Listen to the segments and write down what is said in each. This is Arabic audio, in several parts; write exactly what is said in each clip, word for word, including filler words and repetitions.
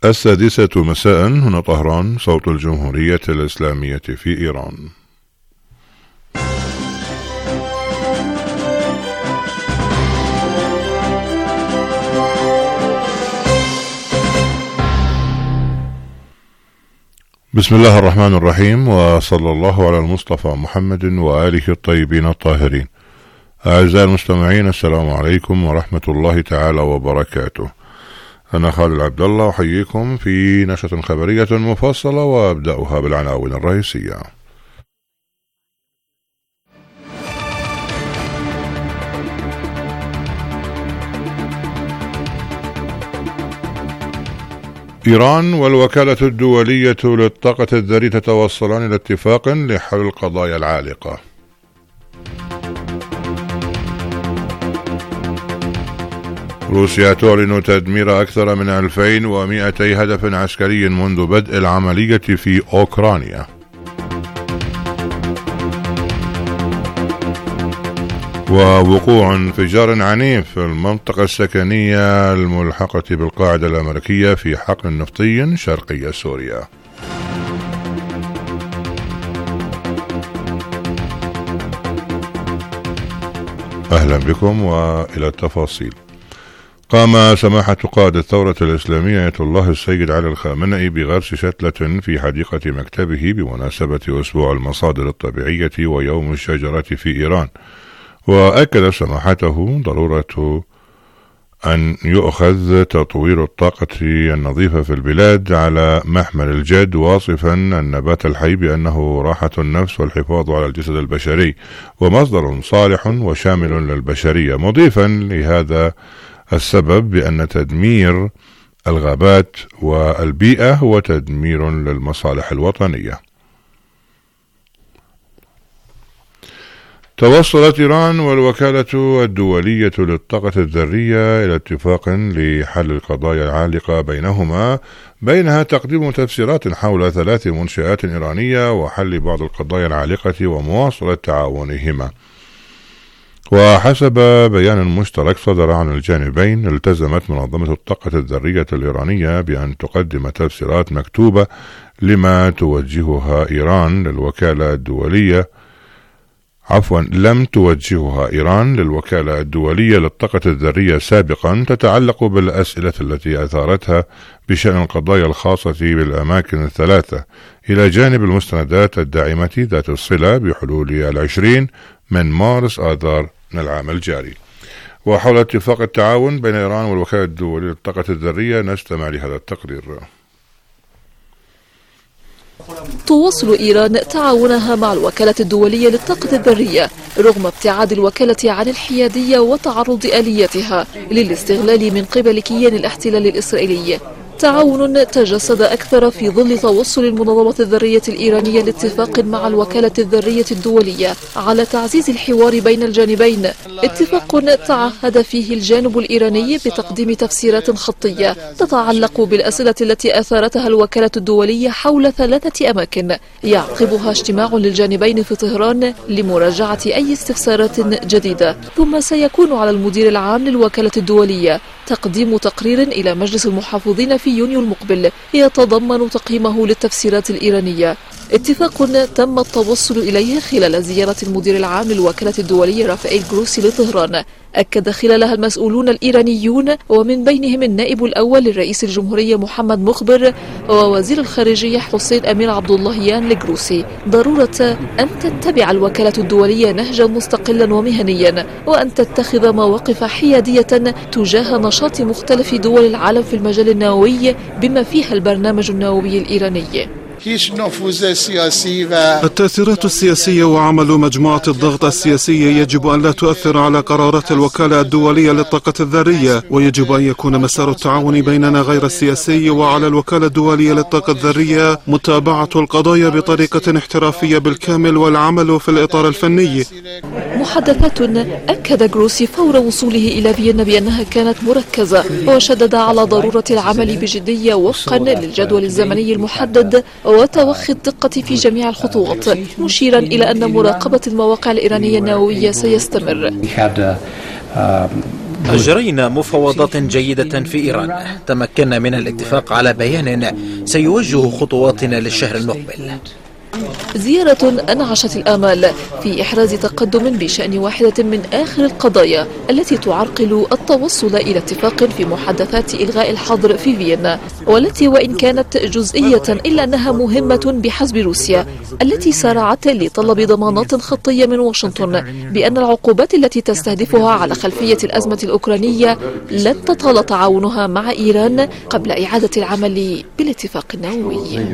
السادسة مساء. هنا طهران، صوت الجمهورية الإسلامية في إيران. بسم الله الرحمن الرحيم، وصلى الله على المصطفى محمد وآله الطيبين الطاهرين. أعزائي المستمعين، السلام عليكم ورحمة الله تعالى وبركاته. أنا خالد عبد الله أحييكم في نشرة خبرية مفصلة، وأبدأها بالعناوين الرئيسية. إيران والوكالة الدولية للطاقة الذرية تتوصلان إلى اتفاق لحل القضايا العالقة. روسيا تعلن تدمير أكثر من ألفين ومئتي هدف عسكري منذ بدء العملية في أوكرانيا. ووقوع انفجار عنيف في المنطقة السكنية الملحقة بالقاعدة الأمريكية في حقل نفطي شرقي سوريا. أهلا بكم وإلى التفاصيل. قام سماحة قائد الثورة الإسلامية آية الله السيد علي الخامنئي بغرس شتلة في حديقة مكتبه بمناسبة أسبوع المصادر الطبيعية ويوم الشجرة في إيران. وأكد سماحته ضرورة أن يؤخذ تطوير الطاقة النظيفة في البلاد على محمل الجد، واصفا النبات الحي بأنه راحة النفس والحفاظ على الجسد البشري ومصدر صالح وشامل للبشرية، مضيفا لهذا السبب بأن تدمير الغابات والبيئة هو تدمير للمصالح الوطنية. توصلت إيران والوكالة الدولية للطاقة الذرية إلى اتفاق لحل القضايا العالقة بينهما، بينها تقديم تفسيرات حول ثلاث منشآت إيرانية وحل بعض القضايا العالقة ومواصلة تعاونهما. وحسب بيان مشترك صدر عن الجانبين، التزمت منظمة الطاقة الذرية الإيرانية بأن تقدم تفسيرات مكتوبة لما توجهها إيران للوكالة الدولية عفوا لم توجهها إيران للوكالة الدولية للطاقة الذرية سابقا، تتعلق بالأسئلة التي أثارتها بشأن القضايا الخاصة بالأماكن الثلاثة، إلى جانب المستندات الداعمة ذات الصلة بحلول العشرين من مارس آذار العام الجاري. وحول اتفاق التعاون بين إيران والوكالة الدولية للطاقة الذرية نستمع لهذا التقرير. تواصل إيران تعاونها مع الوكالة الدولية للطاقة الذرية رغم ابتعاد الوكالة عن الحيادية وتعرض آليتها للاستغلال من قبل كيان الاحتلال الإسرائيلي. تعاون تجسد أكثر في ظل توصل المنظمة الذرية الإيرانية لاتفاق مع الوكالة الذرية الدولية على تعزيز الحوار بين الجانبين، اتفاق تعهد فيه الجانب الإيراني بتقديم تفسيرات خطية تتعلق بالأسئلة التي أثارتها الوكالة الدولية حول ثلاثة أماكن يعقبها اجتماع للجانبين في طهران لمراجعة أي استفسارات جديدة. ثم سيكون على المدير العام للوكالة الدولية تقديم تقرير إلى مجلس المحافظين في يونيو المقبل يتضمن تقييمه للتفسيرات الإيرانية. اتفاق تم التوصل إليه خلال زيارة المدير العام للوكالة الدولية رافائيل جروسي لطهران، أكد خلالها المسؤولون الإيرانيون ومن بينهم النائب الأول لرئيس الجمهورية محمد مخبر ووزير الخارجية حسين أمير عبد اللهيان لجروسي ضرورة أن تتبع الوكالة الدولية نهجا مستقلا ومهنيا، وأن تتخذ مواقف حيادية تجاه نشاط مختلف دول العالم في المجال النووي بما فيها البرنامج النووي الإيراني. التأثيرات السياسية وعمل مجموعة الضغط السياسية يجب أن لا تؤثر على قرارات الوكالة الدولية للطاقة الذرية، ويجب أن يكون مسار التعاون بيننا غير السياسي، وعلى الوكالة الدولية للطاقة الذرية متابعة القضايا بطريقة احترافية بالكامل والعمل في الإطار الفني. محادثات أكد جروسي فور وصوله إلى فيينا بأنها كانت مركزة، وشدد على ضرورة العمل بجدية وفقا للجدول الزمني المحدد وتوخي الدقة في جميع الخطوات، مشيرا إلى أن مراقبة المواقع الإيرانية النووية سيستمر. أجرينا مفاوضات جيدة في إيران، تمكنا من الاتفاق على بيان سيوجه خطواتنا للشهر المقبل. زيارة أنعشت الآمال في إحراز تقدم بشأن واحدة من آخر القضايا التي تعرقل التوصل إلى اتفاق في محادثات إلغاء الحظر في فيينا، والتي وإن كانت جزئية إلا أنها مهمة بحسب روسيا التي سارعت لطلب ضمانات خطية من واشنطن بأن العقوبات التي تستهدفها على خلفية الأزمة الأوكرانية لن تطال تعاونها مع إيران قبل إعادة العمل بالاتفاق النووي.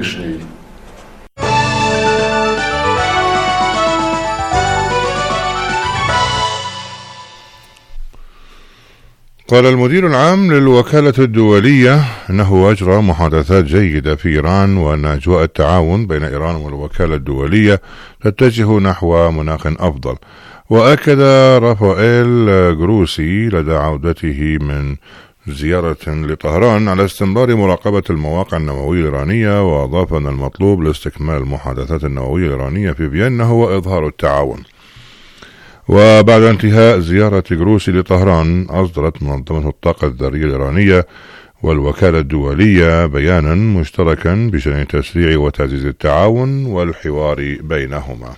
قال المدير العام للوكالة الدولية أنه أجرى محادثات جيدة في إيران، وأن أجواء التعاون بين إيران والوكالة الدولية تتجه نحو مناخ أفضل. وأكد رافائيل جروسي لدى عودته من زيارة لطهران على استمرار مراقبة المواقع النووية الإيرانية، وأضاف أن المطلوب لاستكمال المحادثات النووية الإيرانية في فيينا هو إظهار التعاون. وبعد انتهاء زيارة جروسي لطهران، أصدرت منظمة الطاقة الذرية الإيرانية والوكالة الدولية بيانا مشتركا بشأن تسريع وتعزيز التعاون والحوار بينهما.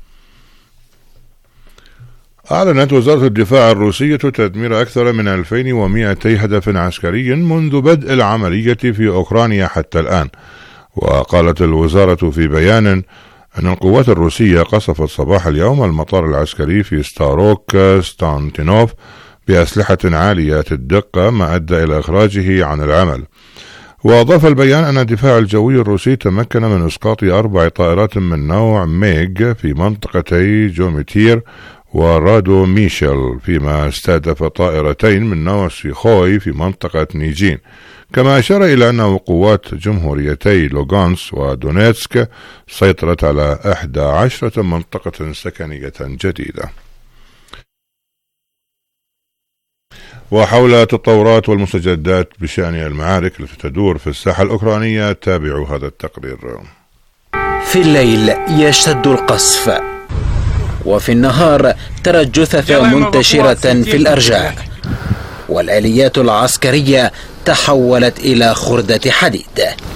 أعلنت وزارة الدفاع الروسية تدمير أكثر من ألفين ومئتي هدف عسكري منذ بدء العملية في أوكرانيا حتى الآن. وقالت الوزارة في بيان أن القوات الروسية قصفت صباح اليوم المطار العسكري في ستاروك ستانتينوف بأسلحة عالية الدقة، ما أدى إلى إخراجه عن العمل. وأضاف البيان أن الدفاع الجوي الروسي تمكن من إسقاط أربع طائرات من نوع ميغ في منطقتي جوميتير ورادو ميشيل، فيما استهدف طائرتين من نوع سيخوي في منطقة نيجين. كما أشار إلى أن قوات جمهوريتي لوغانس ودونيتسك سيطرت على إحدى عشرة منطقة سكنية جديدة. وحول التطورات والمستجدات بشأن المعارك التي تدور في الساحة الأوكرانية، تابعوا هذا التقرير. في الليل يشتد القصف، وفي النهار ترى الجثث منتشرة في الأرجاء، والآليات العسكرية تحولت إلى خردة حديد.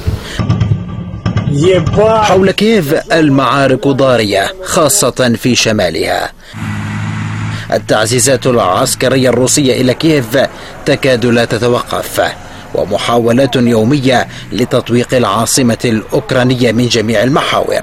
حول كييف المعارك ضارية، خاصة في شمالها. التعزيزات العسكرية الروسية إلى كييف تكاد لا تتوقف، ومحاولات يومية لتطويق العاصمة الأوكرانية من جميع المحاور.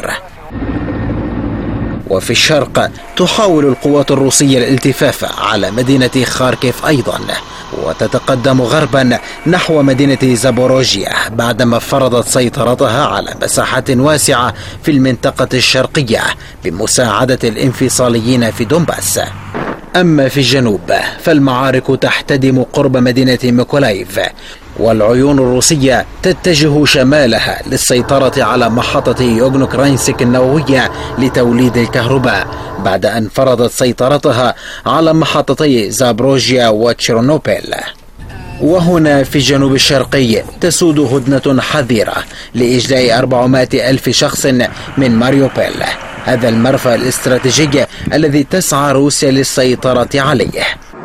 وفي الشرق تحاول القوات الروسية الالتفاف على مدينة خاركيف أيضا، وتتقدم غربا نحو مدينة زابوروجيا بعدما فرضت سيطرتها على مساحات واسعة في المنطقة الشرقية بمساعدة الانفصاليين في دونباس. أما في الجنوب فالمعارك تحتدم قرب مدينة ميكولايف، والعيون الروسية تتجه شمالها للسيطرة على محطة يوغنوكراينسك النووية لتوليد الكهرباء، بعد أن فرضت سيطرتها على محطتي زابروجيا وتشيرنوبيل. وهنا في الجنوب الشرقي تسود هدنة حذرة لإجلاء أربعمائة ألف شخص من ماريوبيل، هذا المرفأ الاستراتيجي الذي تسعى روسيا للسيطرة عليه.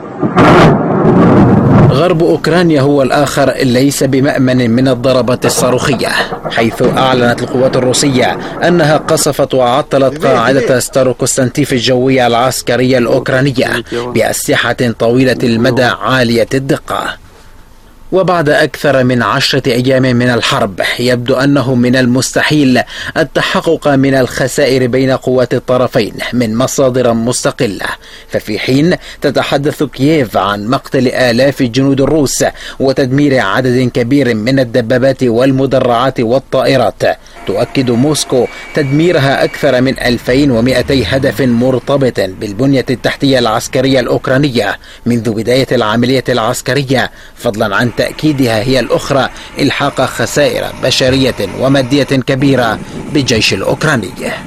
غرب أوكرانيا هو الآخر ليس بمأمن من الضربات الصاروخية، حيث أعلنت القوات الروسية أنها قصفت وعطلت قاعدة ستاروكوستانتيف الجوية العسكرية الأوكرانية بأسلحة طويلة المدى عالية الدقة. وبعد أكثر من عشرة أيام من الحرب يبدو أنه من المستحيل التحقق من الخسائر بين قوات الطرفين من مصادر مستقلة، ففي حين تتحدث كييف عن مقتل آلاف الجنود الروس وتدمير عدد كبير من الدبابات والمدرعات والطائرات، تؤكد موسكو تدميرها أكثر من ألفين ومئتي هدف مرتبط بالبنية التحتية العسكرية الأوكرانية منذ بداية العملية العسكرية، فضلا عن تأكيدها هي الأخرى إلحاق خسائر بشرية ومادية كبيرة بالجيش الأوكراني.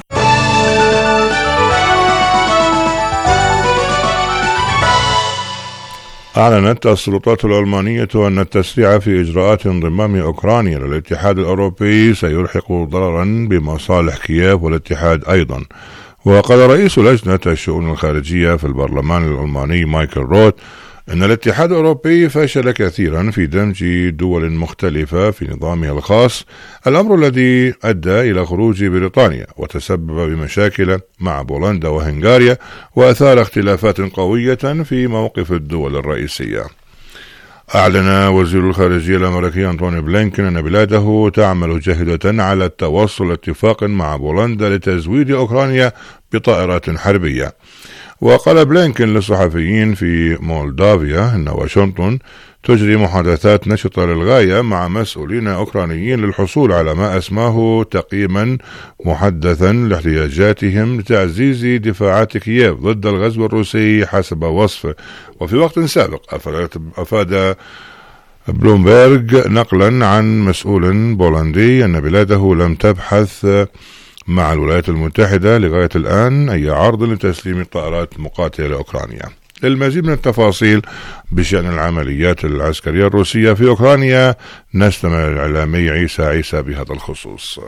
أعلنت السلطات الألمانية أن التسريع في إجراءات انضمام أوكرانيا للاتحاد الأوروبي سيلحق ضررا بمصالح كييف والاتحاد أيضا. وقال رئيس لجنة الشؤون الخارجية في البرلمان الألماني مايكل روت أن الاتحاد الأوروبي فشل كثيرا في دمج دول مختلفة في نظامها الخاص، الأمر الذي أدى إلى خروج بريطانيا وتسبب بمشاكل مع بولندا وهنغاريا، وأثار اختلافات قوية في موقف الدول الرئيسية. أعلن وزير الخارجية الأمريكي أنتوني بلينكن أن بلاده تعمل جاهدة على التوصل لاتفاق مع بولندا لتزويد أوكرانيا بطائرات حربية. وقال بلينكن للصحفيين في مولدافيا أن واشنطن تجري محادثات نشطة للغاية مع مسؤولين أوكرانيين للحصول على ما أسماه تقييما محدثا لاحتياجاتهم لتعزيز دفاعات كييف ضد الغزو الروسي حسب وصفه. وفي وقت سابق أفاد بلومبيرغ نقلا عن مسؤول بولندي أن بلاده لم تبحث مع الولايات المتحدة لغاية الآن أي عرض لتسليم طائرات مقاتلة لأوكرانيا. للمزيد من التفاصيل بشأن العمليات العسكرية الروسية في أوكرانيا نستمع الإعلامي عيسى عيسى بهذا الخصوص.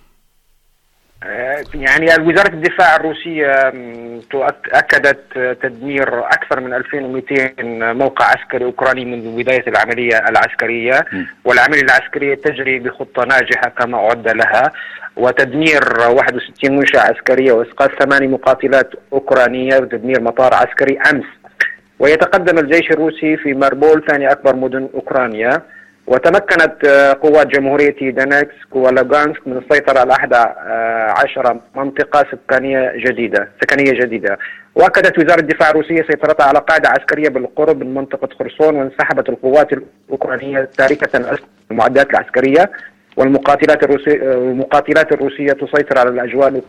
يعني وزارة الدفاع الروسية أكدت تدمير أكثر من ألفين ومئتين موقع عسكري أوكراني منذ بداية العملية العسكرية، والعملية العسكرية تجري بخطة ناجحة كما أعد لها، وتدمير واحد وستين منشأة عسكرية وإسقاط ثماني مقاتلات أوكرانية وتدمير مطار عسكري أمس. ويتقدم الجيش الروسي في ماربول ثاني أكبر مدن أوكرانيا، وتمكنت قوات جمهورية دونيتسك ولوغانسك من السيطرة على أحد عشر منطقة سكانية جديدة سكنية جديدة. وأكدت وزارة الدفاع الروسية سيطرتها على قاعدة عسكرية بالقرب من منطقة خرسون، وانسحبت القوات الأوكرانية تاركة المعدات العسكرية، والمقاتلات الروسية المقاتلات الروسية تسيطر على الأجواء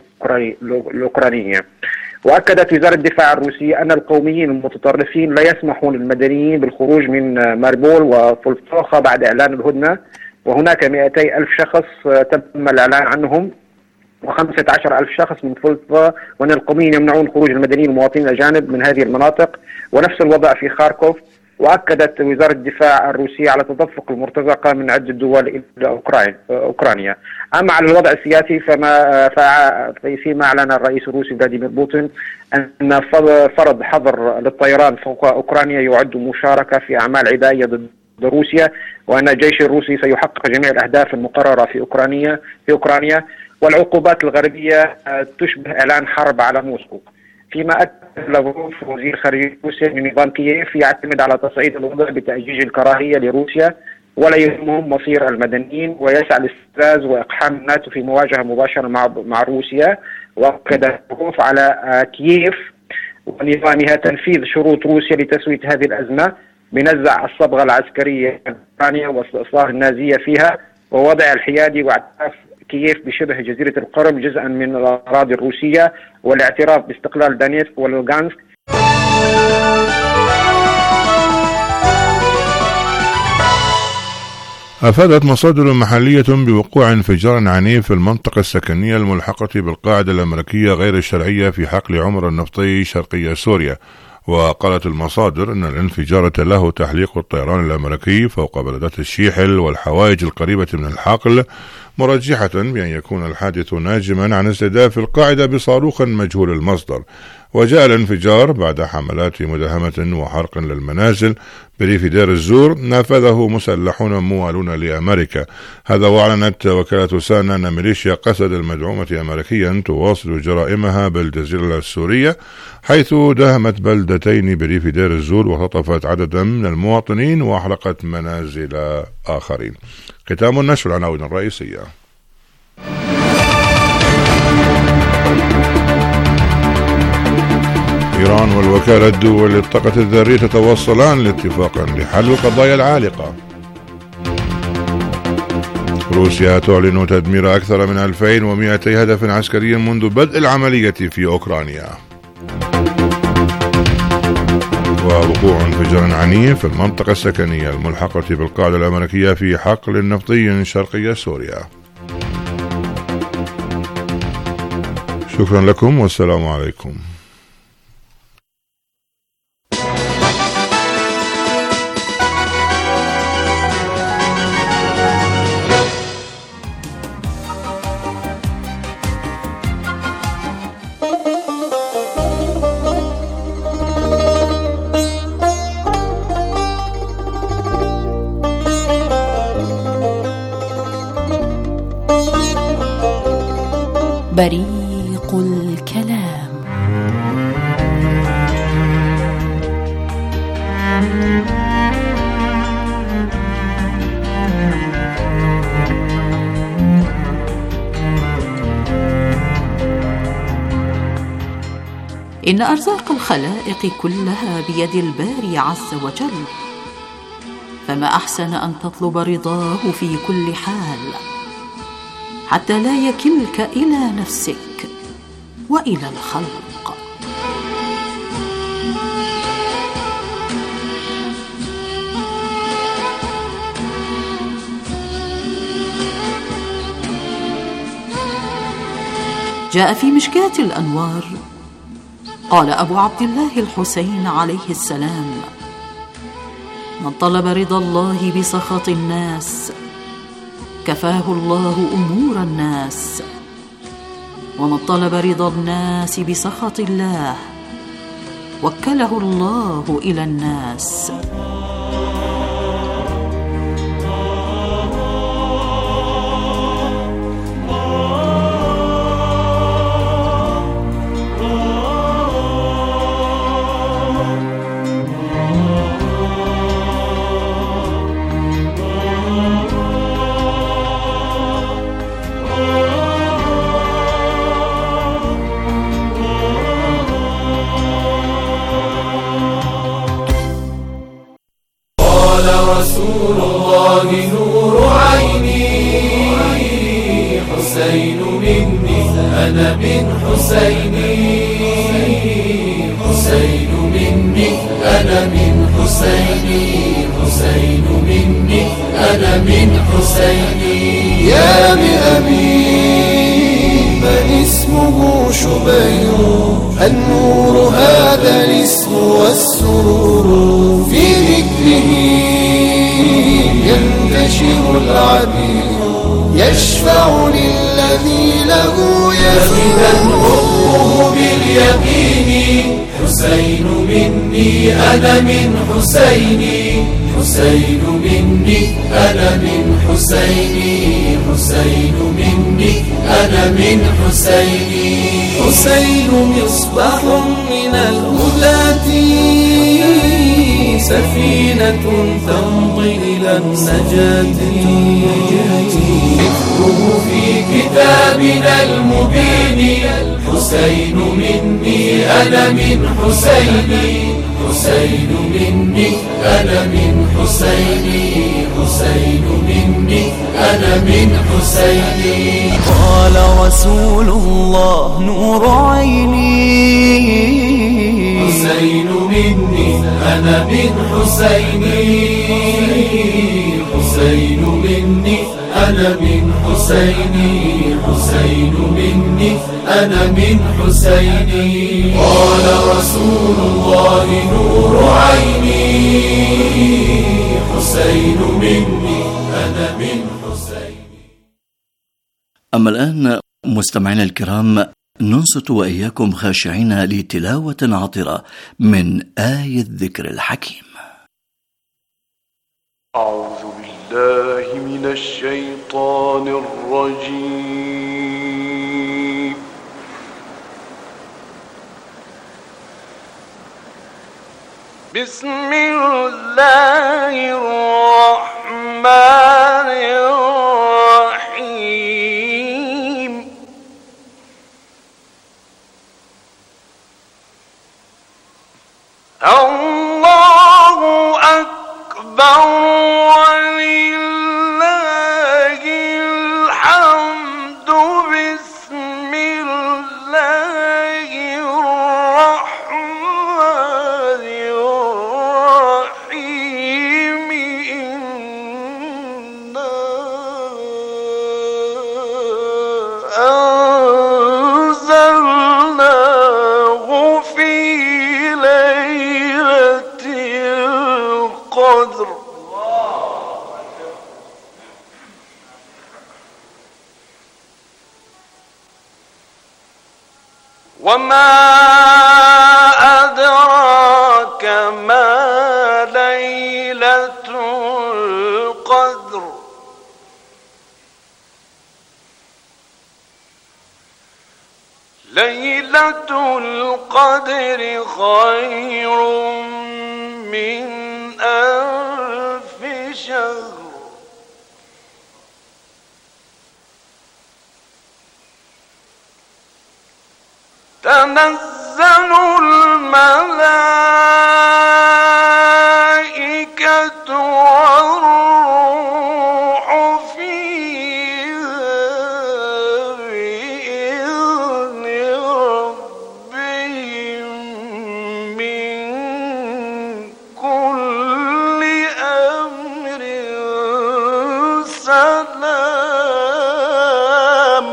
الأوكرانية. وأكدت وزارة الدفاع الروسية أن القوميين المتطرفين لا يسمحون للمدنيين بالخروج من ماربول وفولفوخا بعد إعلان الهدنة، وهناك مئتي ألف شخص تم الإعلان عنهم وخمسة عشر ألف شخص من فولفوخا، وأن القوميين يمنعون خروج المدنيين المواطنين الأجانب من هذه المناطق، ونفس الوضع في خاركوف. وأكدت وزارة الدفاع الروسية على تدفق المرتزقة من عدة دول إلى أوكرانيا. أما على الوضع السياسي فما فيما أعلن الرئيس الروسي فلاديمير بوتين أن فرض حظر للطيران فوق أوكرانيا يعد مشاركة في أعمال عدائية ضد روسيا، وأن الجيش الروسي سيحقق جميع الأهداف المقررة في أوكرانيا في أوكرانيا والعقوبات الغربية تشبه إعلان حرب على موسكو. فيما أكد لافروف وزير خارجية روسيا أن نظام كييف يعتمد على تصعيد الوضع بتأجيج الكراهية لروسيا ولا يهمهم مصير المدنيين، ويسعى لاستفزاز وإقحام الناتو في مواجهة مباشرة مع مع روسيا. وأكد لافروف على كييف ونظامها تنفيذ شروط روسيا لتسوية هذه الأزمة بنزع الصبغة العسكرية في أوكرانيا واستئصال النازية فيها ووضع الحيادي واعتراف كييف بشبه جزيرة القرم جزءا من الأراضي الروسية والاعتراف باستقلال دونيتسك ولوغانسك. أفادت مصادر محلية بوقوع انفجار عنيف في المنطقة السكنية الملحقة بالقاعدة الأمريكية غير الشرعية في حقل عمر النفطي شرقي سوريا. وقالت المصادر أن الانفجار تلاه تحليق الطيران الأمريكي فوق بلدات الشيحل والحوائج القريبة من الحقل، مرجحة بأن يكون الحادث ناجما عن استهداف القاعدة بصاروخ مجهول المصدر. وجاء الانفجار بعد حملات مداهمة وحرق للمنازل بريف دير الزور نفذه مسلحون موالون لأمريكا. هذا وأعلنت وكالة سانا أن ميليشيا قسد المدعومة أمريكيا تواصل جرائمها بالجزيرة السورية، حيث داهمت بلدتين بريف دير الزور وخطفت عددا من المواطنين وأحرقت منازل آخرين. ختام النشر العناوين الرئيسية. إيران والوكالة الدولية للطاقة الذرية تتوصلان لاتفاق لحل القضايا العالقة. روسيا تعلن تدمير أكثر من ألفين ومئتي هدف عسكري منذ بدء العملية في أوكرانيا. ووقوع انفجار عنيف في المنطقة السكنية الملحقة بالقاعدة الأمريكية في حقل نفطي شرقي سوريا. شكرا لكم والسلام عليكم. بريق الكلام. إن أرزاق الخلائق كلها بيد الباري عز وجل، فما أحسن أن تطلب رضاه في كل حال، حتى لا يكلك إلى نفسك وإلى الخلق. جاء في مشكاة الأنوار قال أبو عبد الله الحسين عليه السلام: من طلب رضا الله بسخط الناس كفاه الله أمور الناس، ومن طلب رضا الناس بسخط الله وكله الله إلى الناس. رسول الله نور عيني، حسين مني أنا من حسيني، حسين مني أنا من حسيني، حسين مني أنا من حسيني. يا بأبي من اسمه شبير، النور هذا الاسم والسرور، في ذكره ينتشر العبير، يشفع للذي له يزيد حبه باليقين. حسين مني أنا من حسيني، حسين مني أنا من حسيني، حسين مني أنا من حسيني. حسين مصباح من الهداة، سفينة تمضي إلى النجاة، ذكره في كتابنا المبين. حسين مني أنا من حسيني، حسين مني أنا من حسيني، حسين مني أنا من حسيني. قال رسول الله نور عيني، حسين مني أنا من حسيني، حسين مني أنا من حسيني، حسين مني أنا من حسيني. قال رسول الله نور عيني، حسين مني أنا من حسيني. أما الآن مستمعينا الكرام، ننصت وإياكم خاشعين لتلاوة عطرة من آية الذكر الحكيم. أعوذ بالله من الشيطان الرجيم. بسم الله الرحمن الرحيم. الله أكبر ولله الحمد. بسم الله الرحمن الرحيم. إنا أنزلناه في ليلة القدر. وما أدراك ما ليلة القدر. ليلة القدر خير من ألف شهر تنزل الملائكة والروح فيها بإذن ربهم من كل أمر سلام.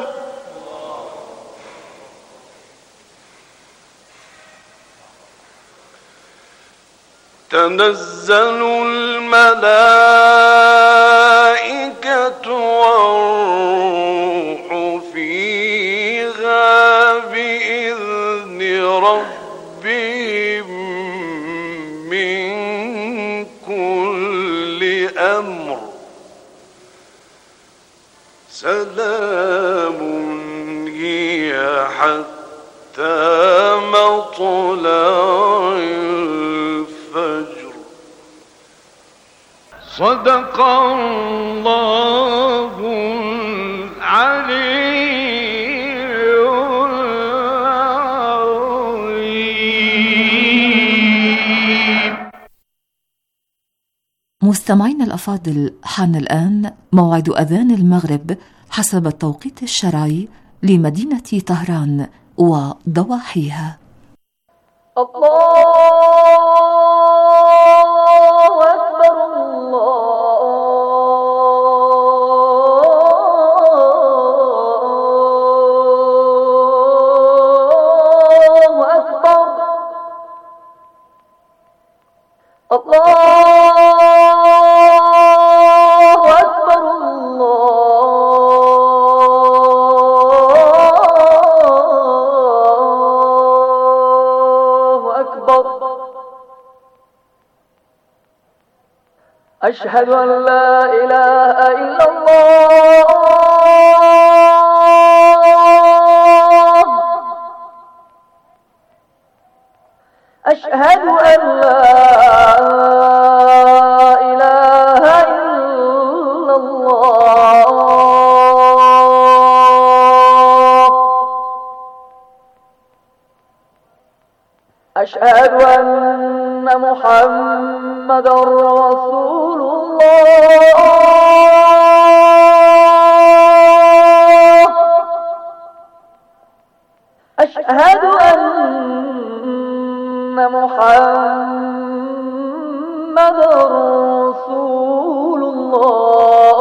تنزل الملائكة والروح فيها بإذن ربهم من كل أمر سلام هي حتى مطلع الفجر. صدق الله العلي العظيم. مستمعينا الأفاضل، حان الآن موعد أذان المغرب حسب التوقيت الشرعي لمدينة طهران وضواحيها. الله أكبر الله أكبر الله أكبر الله أكبر. أشهد أن لا إله إلا الله أشهد أن لا إله إلا الله أشهد أن محمدا رسول الله أشهد أن محمدا رسول الله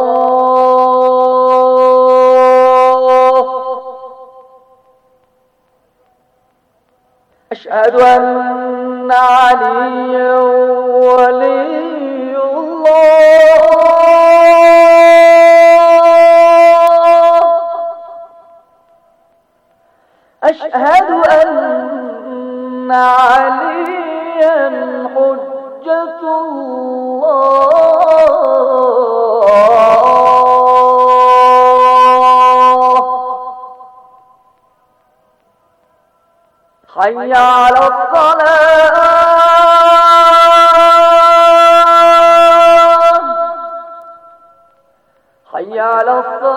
أشهد أن عليا ولي الله أشهد أن عليا حجة الله. حي على الصلاة حي على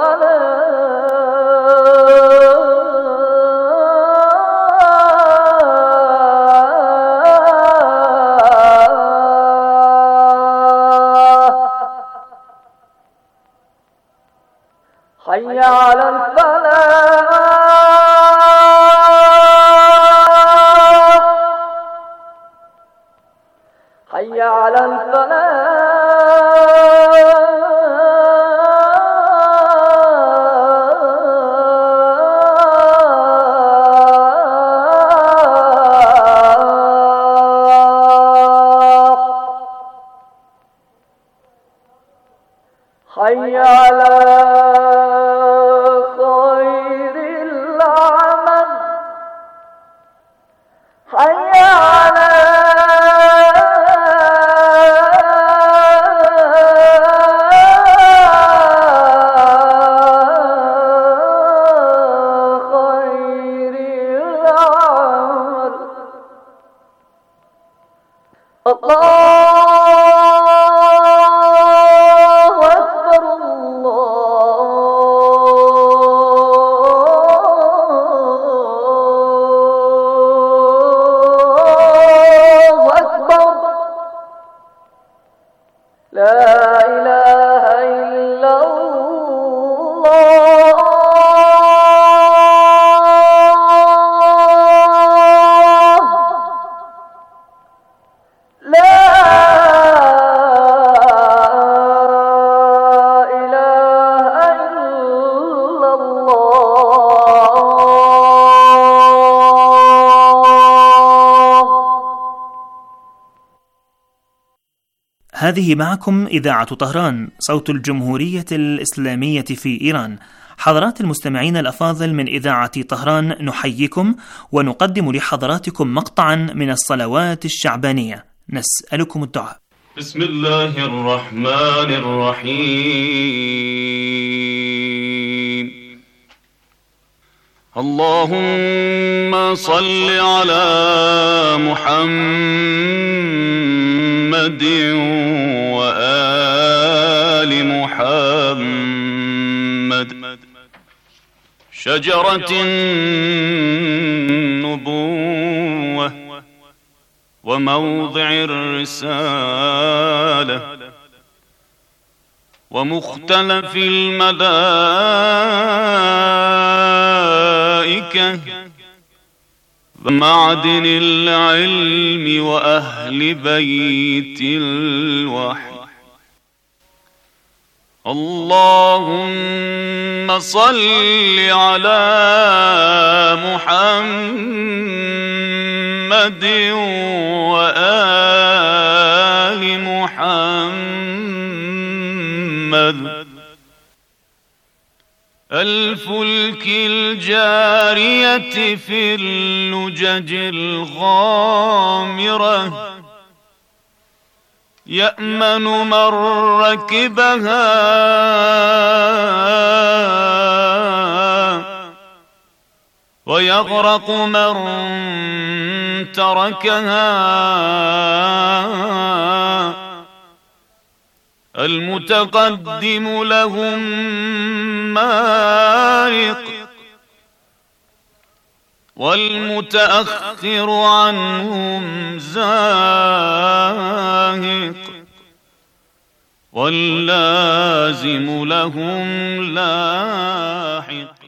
الصلاة حي على الفلاح حي على الفلاح حي على خير العمل حي على خير هذه معكم إذاعة طهران، صوت الجمهورية الإسلامية في إيران. حضرات المستمعين الأفاضل من إذاعة طهران، نحييكم ونقدم لحضراتكم مقطعا من الصلوات الشعبانية. نسألكم الدعاء. بسم الله الرحمن الرحيم. اللهم صل على محمد وآل محمد. شجرة النبوة وموضع الرسالة ومختلف الملائكة ومعدن العلم وأهل بيت الوحي. اللهم صل على محمد وآل محمد. الفلك الجارية في اللجج الغامرة يأمن من ركبها ويغرق من تركها. المتقدم لهم مارق والمتأخر عنهم زاهق واللازم لهم لاحق.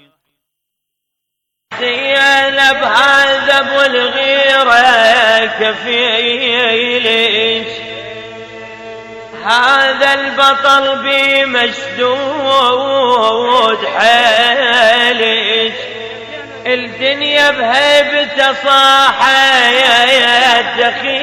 زينب هذا ابو الغيرة كفيلش، هذا البطل بمشدود حيلش، الدنيا بهيبته صاحت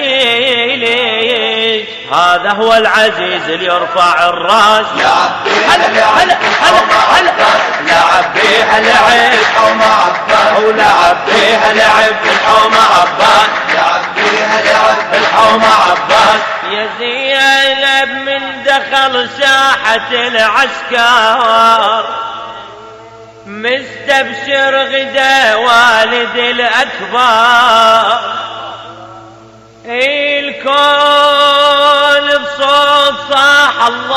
دخيلش. هذا هو العزيز اللي يرفع الراس. يا عبي هلا هلا هلا لا عبي هلا عيب حوم عباس، ولا عبي هلا عيب الحوم عباس، يا عبي هلا عيب الحوم عباس. يا زينب من دخل ساحة العسكر مستبشر غدا والد الأكبر، الكون بصوت صاح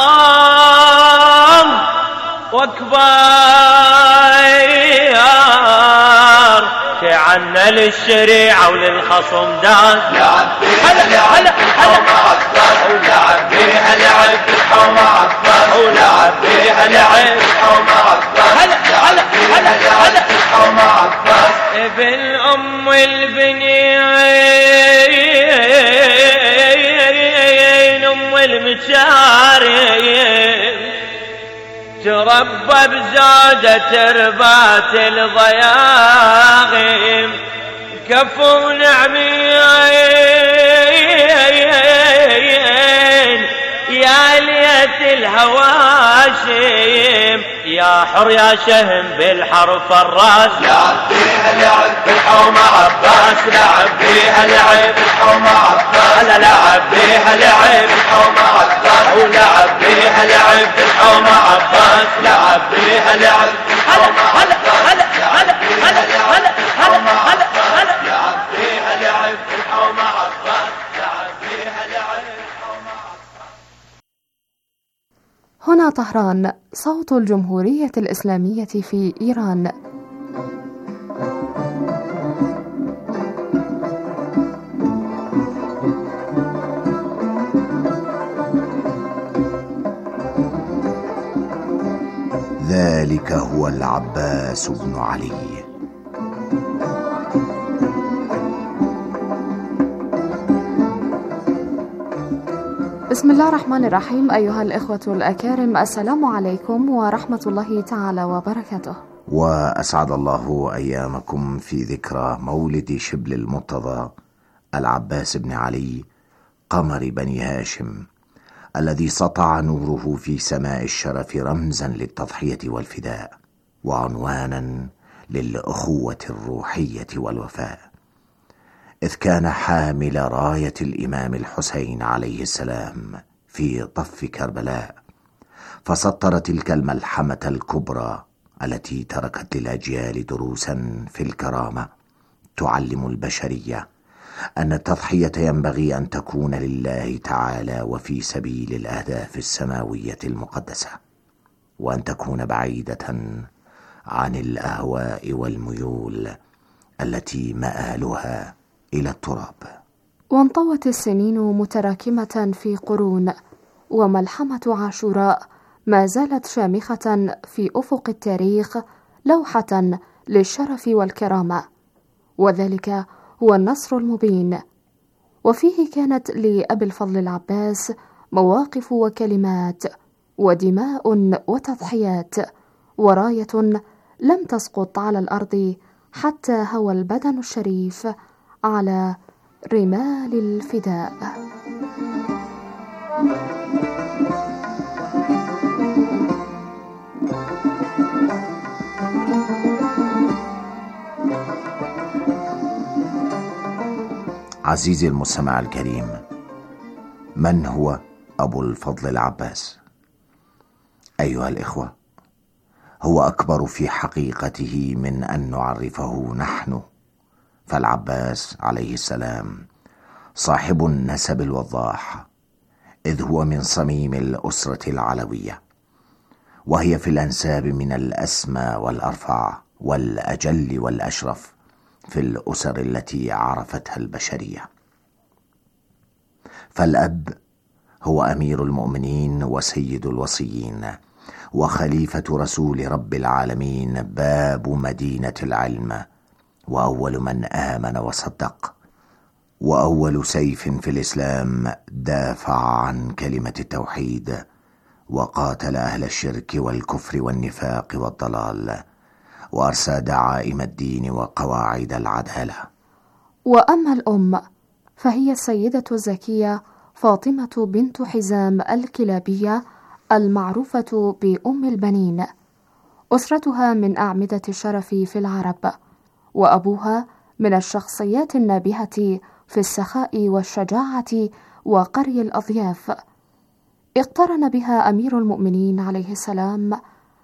الله واكبر، كعنا للشريعة وللخصم داز. يا عبي هلا هلا هلا ولا عبي هلا عب الحوم عباس، ولا عبي هلا عب الحوم عباس، هلا هلا هلا هلا الحوم عباس. ابن ام البنين ام المشاري تربى بزودة تربات الضياغم، كفو نعمين يا ليت الهواشم، يا حر يا شهم بالحرف الراس. لعب بيها لعب بالحوم عباس، لعب بيها لعب بالحوم عباس، لا لعب بيها لعب بالحوم عباس، ولعب بيها لعب بالحوم عباس، لعب بيها لعب بالحوم عباس، هلا هلا هلا هلا هلا هلا هلا لعب بيها لعب بالحوم عباس، لعب بيها لعب بالحوم عباس. هنا طهران، صوت الجمهورية الإسلامية في إيران. ذلك هو العباس بن علي. بسم الله الرحمن الرحيم. أيها الإخوة الأكارم، السلام عليكم ورحمة الله تعالى وبركاته. وأسعد الله أيامكم في ذكرى مولد شبل المرتضى العباس بن علي قمر بني هاشم، الذي سطع نوره في سماء الشرف رمزا للتضحية والفداء وعنوانا للأخوة الروحية والوفاء، إذ كان حامل راية الإمام الحسين عليه السلام في طف كربلاء، فسطر تلك الملحمة الكبرى التي تركت للأجيال دروسا في الكرامة تعلم البشرية أن التضحية ينبغي أن تكون لله تعالى وفي سبيل الأهداف السماوية المقدسة، وأن تكون بعيدة عن الأهواء والميول التي مآلها إلى التراب. وانطوت السنين متراكمة في قرون، وملحمة عاشوراء ما زالت شامخة في أفق التاريخ لوحة للشرف والكرامة، وذلك هو النصر المبين. وفيه كانت لأبي الفضل العباس مواقف وكلمات ودماء وتضحيات، وراية لم تسقط على الأرض حتى هوى البدن الشريف على رمال الفداء. عزيزي المستمع الكريم، من هو أبو الفضل العباس؟ أيها الإخوة، هو أكبر في حقيقته من أن نعرفه نحن، فالعباس عليه السلام صاحب النسب الوضاح، إذ هو من صميم الأسرة العلوية، وهي في الأنساب من الأسمى والأرفع والأجل والأشرف في الأسر التي عرفتها البشرية. فالأب هو أمير المؤمنين وسيد الوصيين وخليفة رسول رب العالمين، باب مدينة العلم، وأول من آمن وصدق، وأول سيف في الإسلام دافع عن كلمة التوحيد وقاتل أهل الشرك والكفر والنفاق والضلال، وأرسى دعائم الدين وقواعد العدالة. وأما الأم فهي السيدة الزكية فاطمة بنت حزام الكلابية المعروفة بأم البنين. أسرتها من أعمدة الشرف في العرب، وأبوها من الشخصيات النابهة في السخاء والشجاعة وقري الأضياف. اقترن بها أمير المؤمنين عليه السلام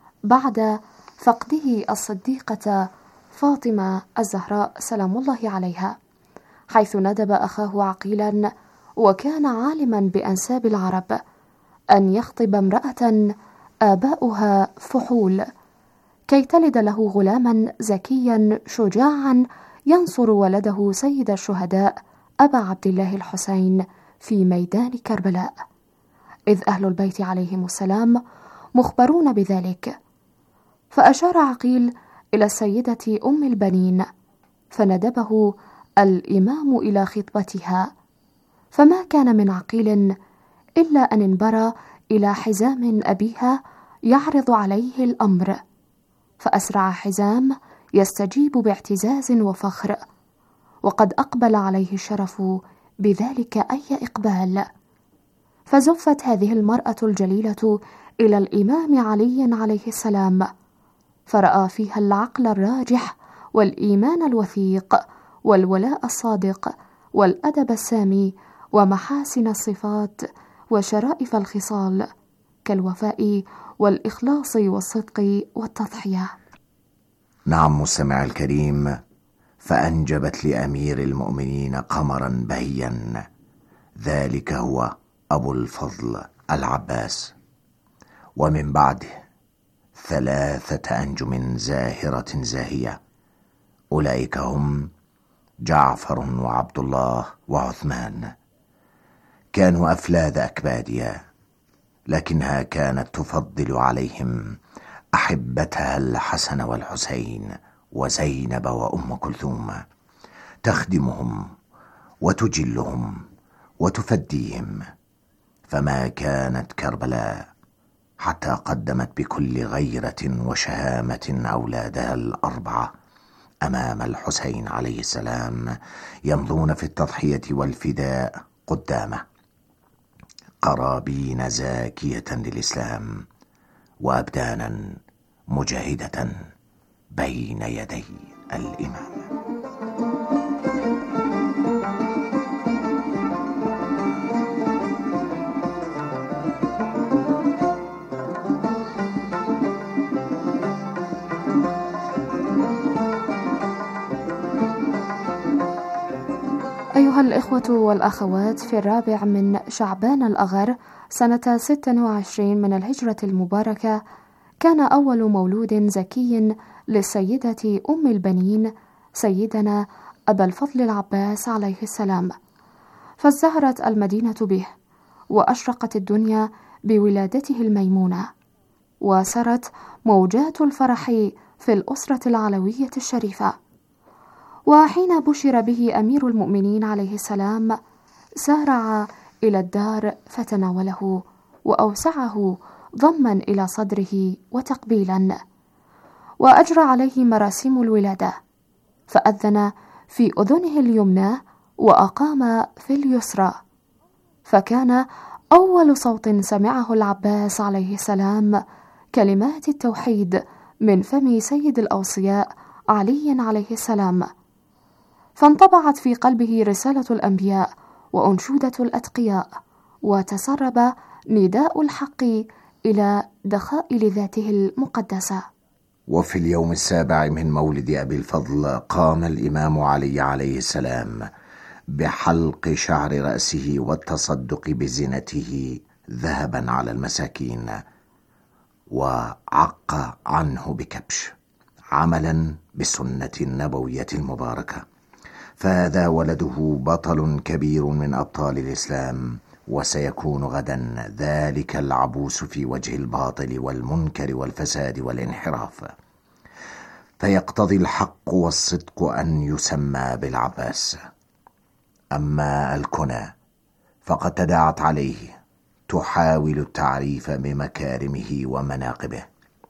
بعد فقده الصديقة فاطمة الزهراء سلام الله عليها، حيث ندب أخاه عقيلا وكان عالما بأنساب العرب أن يخطب امرأة آباؤها فحول كي تلد له غلاما زكيا شجاعا ينصر ولده سيد الشهداء أبا عبد الله الحسين في ميدان كربلاء، إذ أهل البيت عليهم السلام مخبرون بذلك. فأشار عقيل إلى السيدة أم البنين، فندبه الإمام إلى خطبتها، فما كان من عقيل إلا أن انبرى إلى حزام أبيها يعرض عليه الأمر، فأسرع حزام يستجيب باعتزاز وفخر، وقد أقبل عليه الشرف بذلك أي إقبال. فزفت هذه المرأة الجليلة إلى الإمام علي عليه السلام، فرأى فيها العقل الراجح والإيمان الوثيق والولاء الصادق والأدب السامي ومحاسن الصفات وشرائف الخصال كالوفاء والإخلاص والصدق والتضحية. نعم مستمع الكريم، فأنجبت لأمير المؤمنين قمرا بهيا، ذلك هو أبو الفضل العباس، ومن بعده ثلاثة أنجم زاهرة زاهية، أولئك هم جعفر وعبد الله وعثمان. كانوا أفلاذ أكبادها، لكنها كانت تفضل عليهم أحبتها الحسن والحسين وزينب وأم كلثوم، تخدمهم وتجلهم وتفديهم، فما كانت كربلاء حتى قدمت بكل غيرة وشهامة أولادها الأربعة أمام الحسين عليه السلام، يمضون في التضحية والفداء قدامه. قرابين زاكية للإسلام وأبدانا مجاهدة بين يدي الإمام. أيها الإخوة والأخوات، في الرابع من شعبان الأغر سنة ست وعشرين من الهجرة المباركة كان أول مولود زكي للسيدة أم البنين سيدنا أبا الفضل العباس عليه السلام، فازدهرت المدينة به وأشرقت الدنيا بولادته الميمونة، وسرت موجات الفرح في الأسرة العلوية الشريفة. وحين بشر به أمير المؤمنين عليه السلام سارع إلى الدار فتناوله وأوسعه ضما إلى صدره وتقبيلا، وأجرى عليه مراسم الولادة، فأذن في أذنه اليمنى وأقام في اليسرى، فكان أول صوت سمعه العباس عليه السلام كلمات التوحيد من فم سيد الأوصياء علي عليه السلام، فانطبعت في قلبه رسالة الأنبياء وأنشودة الأتقياء، وتسرب نداء الحق إلى دخائل ذاته المقدسة. وفي اليوم السابع من مولد أبي الفضل قام الإمام علي عليه السلام بحلق شعر رأسه والتصدق بزينته ذهبا على المساكين، وعق عنه بكبش عملا بالسنة النبوية المباركة، فهذا ولده بطل كبير من أبطال الإسلام، وسيكون غدا ذلك العبوس في وجه الباطل والمنكر والفساد والانحراف، فيقتضي الحق والصدق أن يسمى بالعباس. أما الكنى فقد تداعت عليه تحاول التعريف بمكارمه ومناقبه،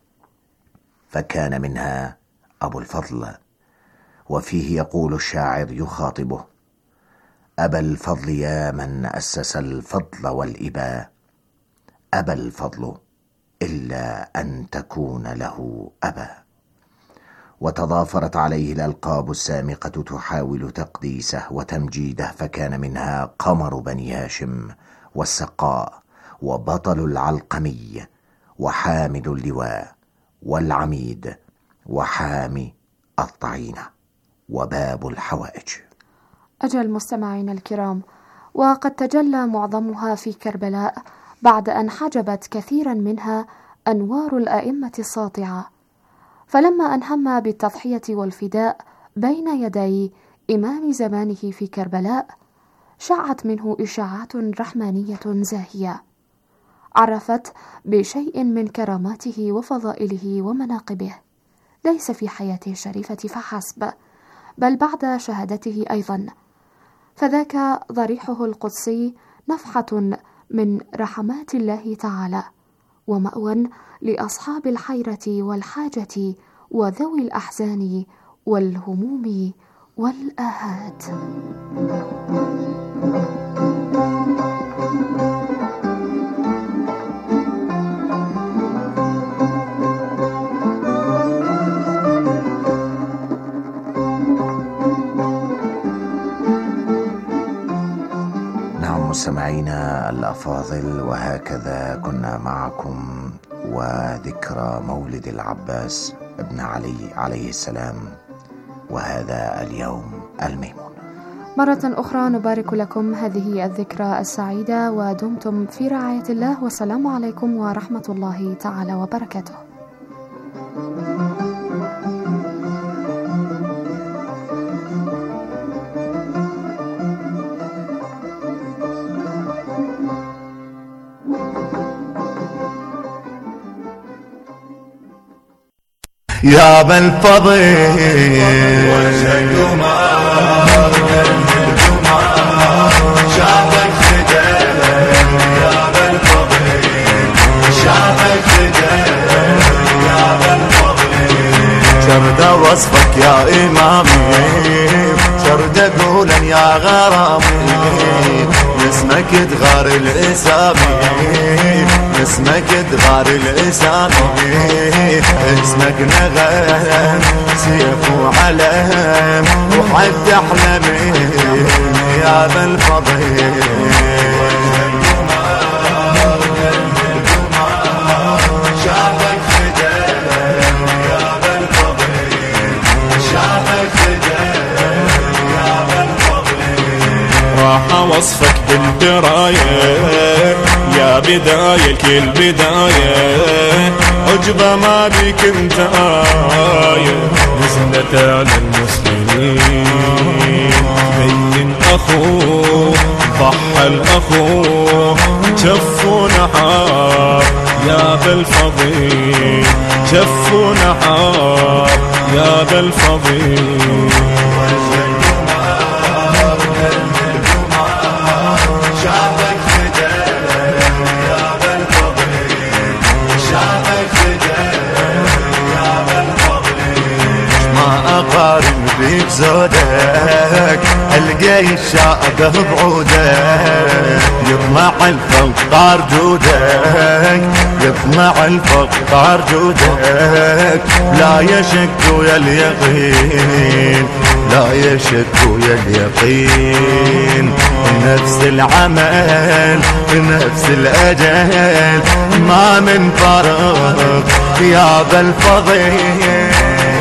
فكان منها أبو الفضل، وفيه يقول الشاعر يخاطبه: أبا الفضل يا من أسس الفضل والإباء، أبا الفضل إلا أن تكون له أبا. وتضافرت عليه الألقاب السامقة تحاول تقديسه وتمجيده، فكان منها قمر بني هاشم والسقاء وبطل العلقمي وحامد اللواء والعميد وحامي الطعينة وباب الحوائج. أجل مستمعين الكرام، وقد تجلى معظمها في كربلاء بعد أن حجبت كثيرا منها أنوار الأئمة الساطعة، فلما أنهم بالتضحية والفداء بين يدي إمام زمانه في كربلاء شعت منه إشاعات رحمانية زاهية، عرفت بشيء من كراماته وفضائله ومناقبه، ليس في حياته الشريفة فحسب، بل بعد شهادته أيضا، فذاك ضريحه القدسي نفحة من رحمات الله تعالى، ومأوى لأصحاب الحيرة والحاجة وذوي الأحزان والهموم والآهات. مستمعينا الأفاضل، وهكذا كنا معكم وذكرى مولد العباس ابن علي عليه السلام، وهذا اليوم الميمون. مرة أخرى نبارك لكم هذه الذكرى السعيدة، ودمتم في رعاية الله، والسلام عليكم ورحمة الله تعالى وبركاته. يا ابا الفضل شافك خدر، يا ابا الفضل شافك خدر، يا ابا الفضل شرد وصفك يا امامي، شرد قولا يا غرامي، اسمك تغار الاسامي اسمك تغار الاسامي اسمك نغم سيف وعلم وحد احلامي يا ذا الفضل راح وصفك بالدراية يا بداية كل بداية عجبة ما بك انت آية نزلت على المسلمين بين أخوه ضحى الأخوه جف ونحار يا ذا الفضيل جف ونحار يا ذا الفضيل أقارن بيك زودك الجيش شاقه بعودك يطلع الفقار جودك يطلع الفقار جودك لا يشك ويا اليقين لا يشك ويا اليقين نفس العمل نفس الأجل ما من فرق يا ذا الفضيل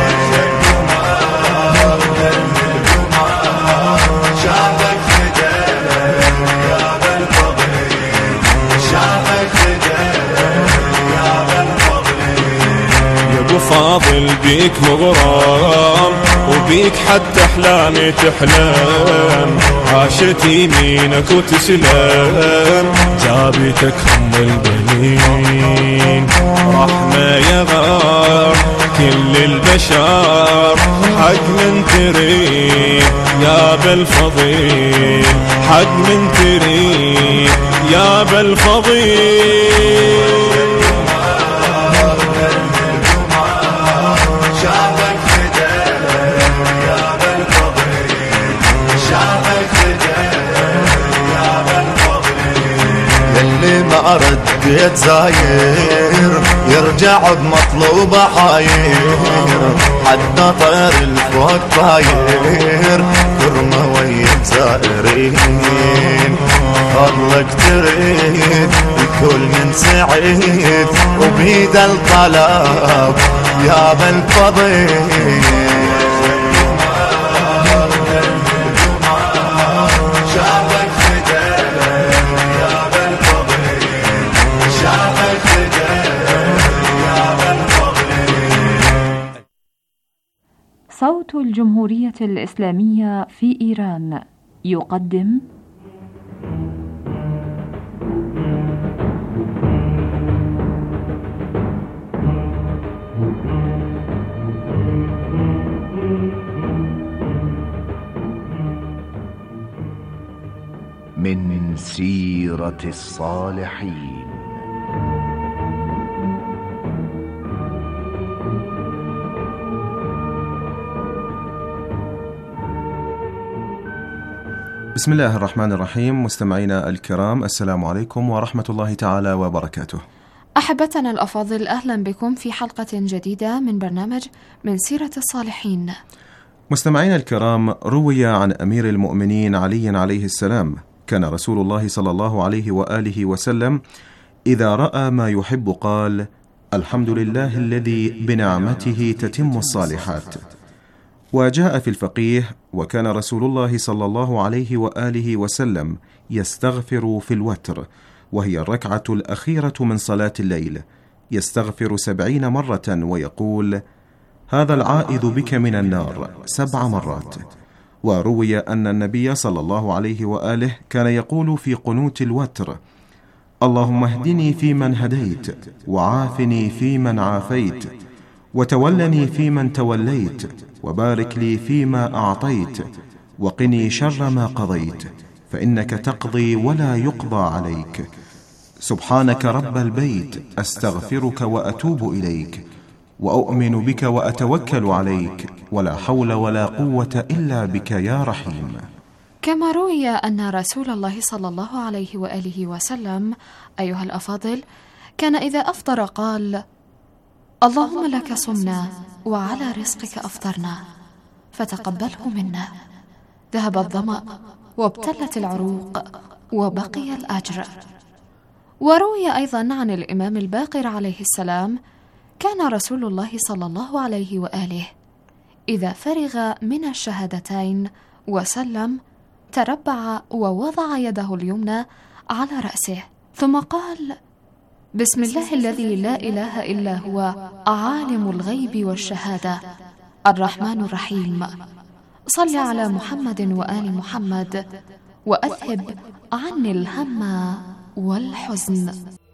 فاضل بيك مغرام وبيك حتى احلامي تحلم عاشت يمينك وتسلم جابتك ام البنين رحمة يغار كل البشر حق من تريد يا بالفضيل حق من تريد يا بالفضيل اللي ما رديت زاير يرجع بمطلوب حاير حتى طير الفوق طاير كرمة ويا زائرين فضلك تريد الكل من سعيد وبيد الطلب يا بالفضيل صوت الجمهورية الإسلامية في إيران يقدم من سيرة الصالحين. بسم الله الرحمن الرحيم. مستمعينا الكرام، السلام عليكم ورحمة الله تعالى وبركاته. أحبتنا الأفاضل، أهلا بكم في حلقة جديدة من برنامج من سيرة الصالحين. مستمعينا الكرام، روي عن أمير المؤمنين علي عليه السلام كان رسول الله صلى الله عليه وآله وسلم إذا رأى ما يحب قال: الحمد لله الذي بنعمته تتم الصالحات. وجاء في الفقيه: وكان رسول الله صلى الله عليه وآله وسلم يستغفر في الوتر، وهي الركعة الأخيرة من صلاة الليل، يستغفر سبعين مرة ويقول: هذا العائذ بك من النار سبع مرات. وروي أن النبي صلى الله عليه وآله كان يقول في قنوت الوتر: اللهم اهدني فيمن هديت، وعافني فيمن عافيت، وتولني فيمن توليت، وبارك لي فيما أعطيت، وقني شر ما قضيت، فإنك تقضي ولا يقضى عليك. سبحانك رب البيت، أستغفرك وأتوب إليك، وأؤمن بك وأتوكل عليك، ولا حول ولا قوة إلا بك يا رحيم. كما روي أن رسول الله صلى الله عليه وآله وسلم أيها الأفاضل كان إذا أفطر قال: اللهم لك صمنا وعلى رزقك أفطرنا فتقبله منا. ذهب الظمأ وابتلت العروق وبقي الأجر. وروي أيضا عن الإمام الباقر عليه السلام: كان رسول الله صلى الله عليه وآله إذا فرغ من الشهادتين وسلم تربع ووضع يده اليمنى على رأسه ثم قال: بسم الله الذي لا إله إلا هو عالم الغيب والشهادة الرحمن الرحيم، صل على محمد وآل محمد وأذهب عني الهم والحزن.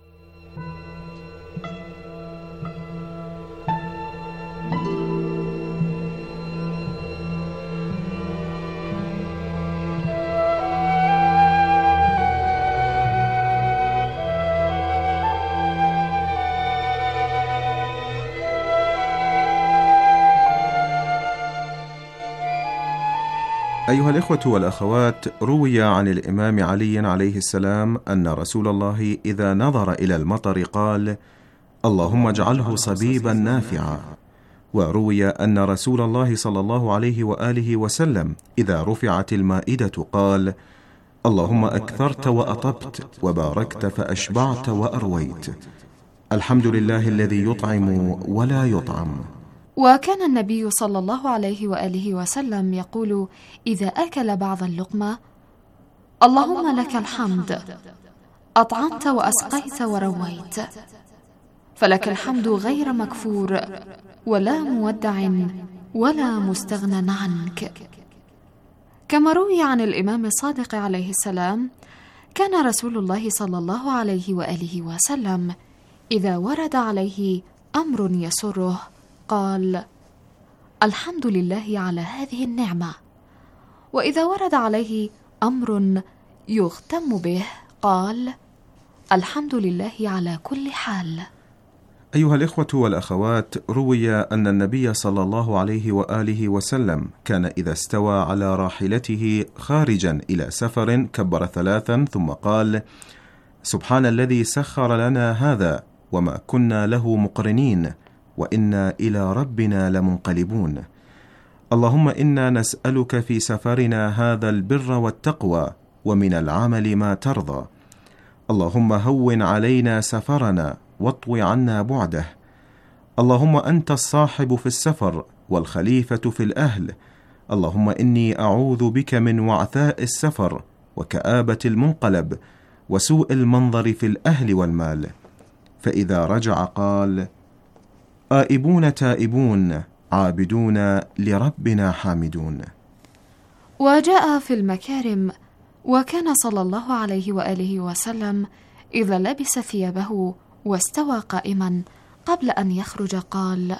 أيها الإخوة والأخوات، روي عن الإمام علي عليه السلام أن رسول الله إذا نظر إلى المطر قال: اللهم اجعله صبيبا نافعا. وروي أن رسول الله صلى الله عليه وآله وسلم إذا رفعت المائدة قال: اللهم أكثرت وأطبت وباركت فأشبعت وأرويت، الحمد لله الذي يطعم ولا يطعم. وكان النبي صلى الله عليه وآله وسلم يقول إذا أكل بعض اللقمة: اللهم لك الحمد، أطعمت وأسقيت ورويت، فلك الحمد غير مكفور ولا مودع ولا مستغنى عنك. كما روي عن الإمام الصادق عليه السلام: كان رسول الله صلى الله عليه وآله وسلم إذا ورد عليه أمر يسره قال: الحمد لله على هذه النعمة. وإذا ورد عليه أمر يغتم به قال: الحمد لله على كل حال. أيها الإخوة والأخوات، روي أن النبي صلى الله عليه وآله وسلم كان إذا استوى على راحلته خارجا إلى سفر كبر ثلاثا ثم قال: سبحان الذي سخر لنا هذا وما كنا له مقرنين وإنا إلى ربنا لمنقلبون. اللهم إنا نسألك في سفرنا هذا البر والتقوى ومن العمل ما ترضى. اللهم هون علينا سفرنا واطو عنا بعده. اللهم أنت الصاحب في السفر والخليفة في الأهل. اللهم إني أعوذ بك من وعثاء السفر وكآبة المنقلب وسوء المنظر في الأهل والمال. فإذا رجع قال: آئبون تائبون عابدون لربنا حامدون. وجاء في المكارم: وكان صلى الله عليه وآله وسلم إذا لبس ثيابه واستوى قائما قبل أن يخرج قال: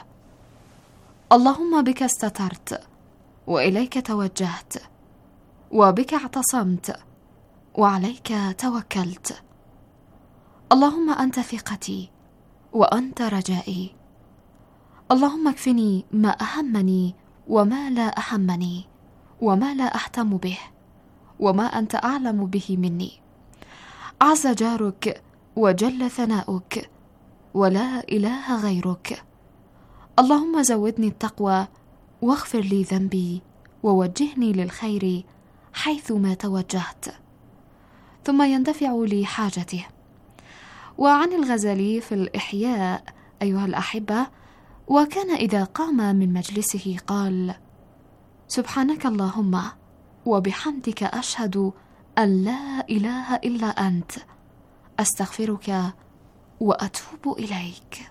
اللهم بك استترت وإليك توجهت وبك اعتصمت وعليك توكلت. اللهم أنت ثقتي وأنت رجائي. اللهم اكفني ما أهمني وما لا أهمني وما لا أهتم به وما أنت أعلم به مني. عز جارك وجل ثناؤك ولا إله غيرك. اللهم زودني التقوى واغفر لي ذنبي ووجهني للخير حيثما توجهت. ثم يندفع لي حاجته. وعن الغزالي في الإحياء أيها الأحبة: وكان إذا قام من مجلسه قال: سبحانك اللهم وبحمدك أشهد أن لا إله إلا أنت، أستغفرك وأتوب إليك.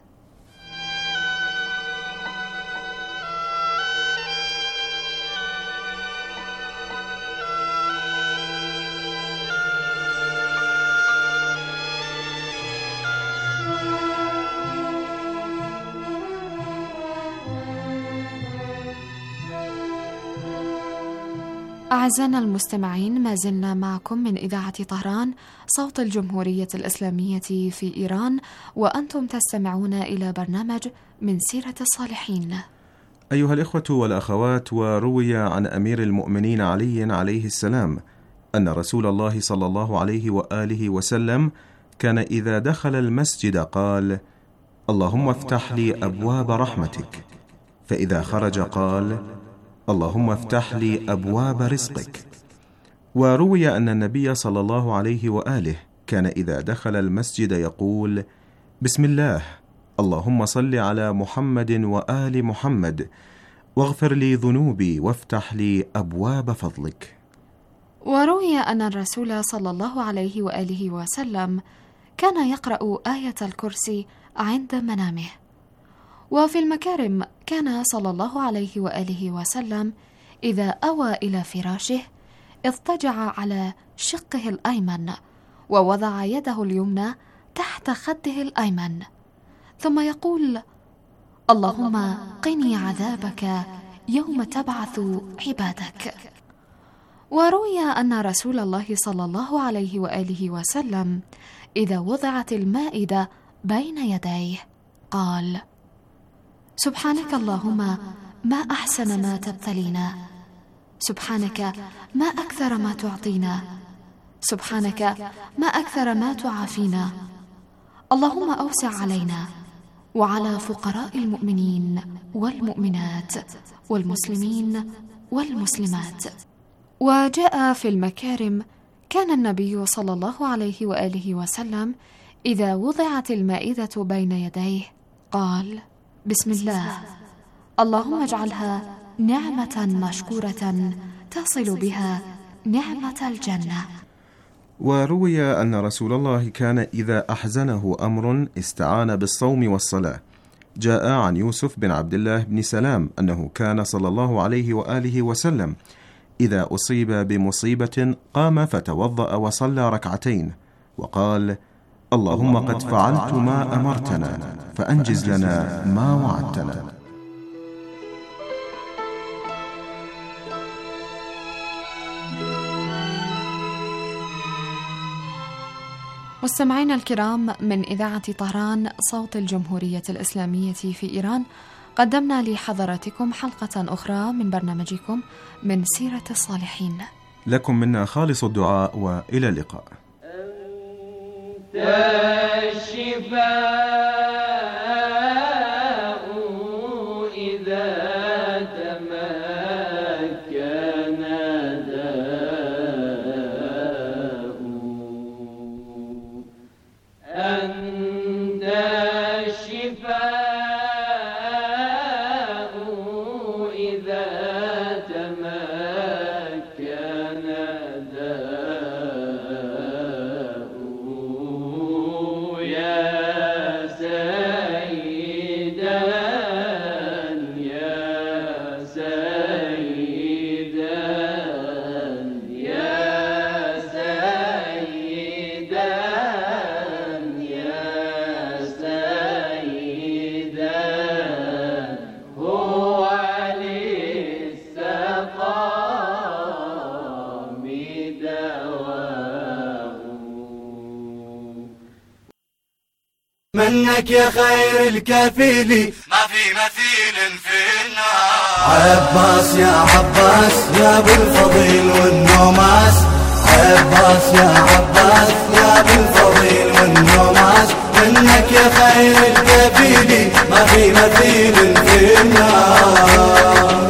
أعزائنا المستمعين، ما زلنا معكم من إذاعة طهران صوت الجمهورية الإسلامية في إيران، وأنتم تستمعون إلى برنامج من سيرة الصالحين. أيها الإخوة والأخوات، وروي عن أمير المؤمنين علي عليه السلام أن رسول الله صلى الله عليه وآله وسلم كان إذا دخل المسجد قال: اللهم افتح لي أبواب رحمتك، فإذا خرج قال: اللهم افتح لي أبواب رزقك. وروي أن النبي صلى الله عليه وآله كان إذا دخل المسجد يقول: بسم الله، اللهم صل على محمد وآل محمد، واغفر لي ذنوبي وافتح لي أبواب فضلك. وروي أن الرسول صلى الله عليه وآله وسلم كان يقرأ آية الكرسي عند منامه. وفي المكارم كان صلى الله عليه وآله وسلم إذا أوى إلى فراشه اضطجع على شقه الأيمن ووضع يده اليمنى تحت خده الأيمن، ثم يقول: اللهم قني عذابك يوم تبعث عبادك. وروي أن رسول الله صلى الله عليه وآله وسلم إذا وضعت المائدة بين يديه قال: سبحانك اللهم ما أحسن ما تبتلينا، سبحانك ما أكثر ما تعطينا، سبحانك ما أكثر ما تعافينا، اللهم أوسع علينا وعلى فقراء المؤمنين والمؤمنات والمسلمين والمسلمات. وجاء في المكارم كان النبي صلى الله عليه وآله وسلم إذا وضعت المائدة بين يديه قال: بسم الله، اللهم اجعلها نعمة مشكورة تصل بها نعمة الجنة. وروي أن رسول الله كان إذا أحزنه أمر استعان بالصوم والصلاة. جاء عن يوسف بن عبد الله بن سلام أنه كان صلى الله عليه وآله وسلم إذا أصيب بمصيبة قام فتوضأ وصلى ركعتين وقال: اللهم قد فعلت ما أمرتنا فأنجز لنا ما وعدتنا. مستمعينا الكرام، من إذاعة طهران صوت الجمهورية الإسلامية في إيران، قدمنا لحضراتكم حلقة أخرى من برنامجكم من سيرة الصالحين. لكم منا خالص الدعاء وإلى اللقاء. منك يا خير الكفيل ما في مثيل في النار. عباس يا عباس يا ابو الفضيل والنوماس، عباس يا عباس يا ابو الفضيل والنوماس. منك يا خير الكفيل ما في مثيل في النار.